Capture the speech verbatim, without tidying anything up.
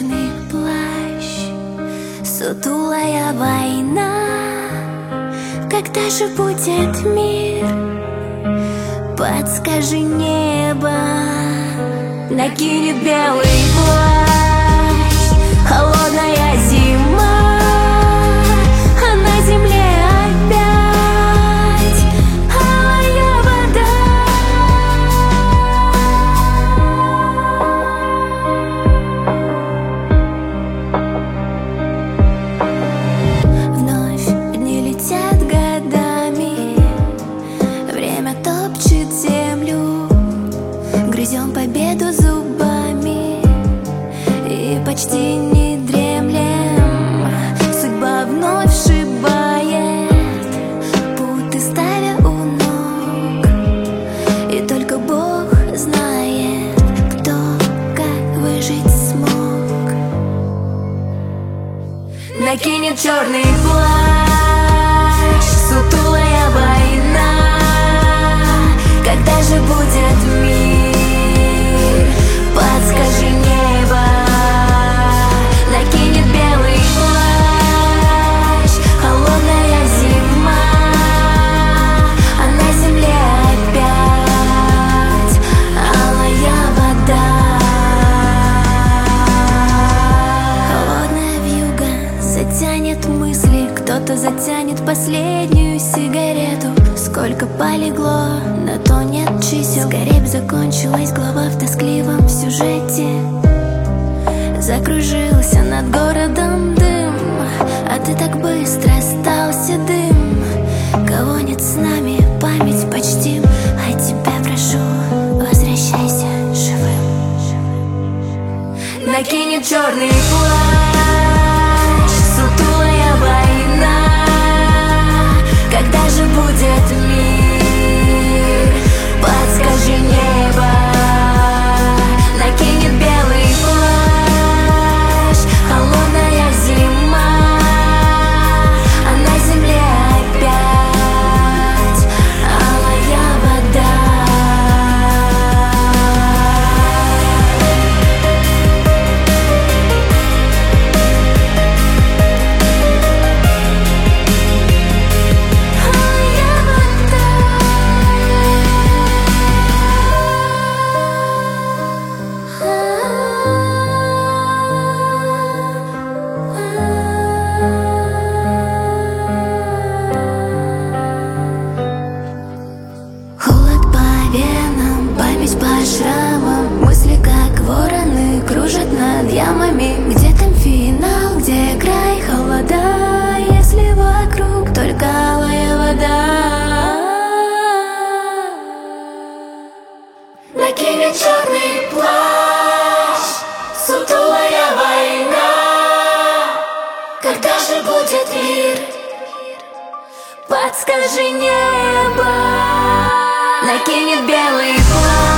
черный плащ, сутулая война. Когда же будет мир? Подскажи, небо накинет белый плащ. Холодная зима, а на земле опять алая вода. Вновь дни летят годами, время топчет землю. Грызем победу зубами и почти не дремлем. Судьба вновь сшибает путы, ставя у ног. И только Бог знает, кто как выжить смог. Накинет черный плащ, сутулая война. Когда же будет мир? Подскажи, небо накинет белый плащ. Холодная зима, а на земле опять алая вода. Холодная вьюга затянет мысли, кто-то затянет последнюю сигарету. Сколько полегло, на то нет чисел. Скорее б закончилась глава в тоскливом сюжете. Закружился над городом дым, а ты так быстро стал седым. Кого нет с нами, память почтим, а тебя прошу, возвращайся живым. Накинет черный плащ, сутулая война. Когда же будет мир? Подскажи, небо накинет белый плащ. Холодная зима, а на земле опять алая вода. Память по шрамам, мысли как вороны кружат над ямами. Где там финал, где край, холода, если вокруг только алая вода. Накинет черный плащ, сутулая война. Когда же будет мир? Подскажи, небо накинет белый плащ.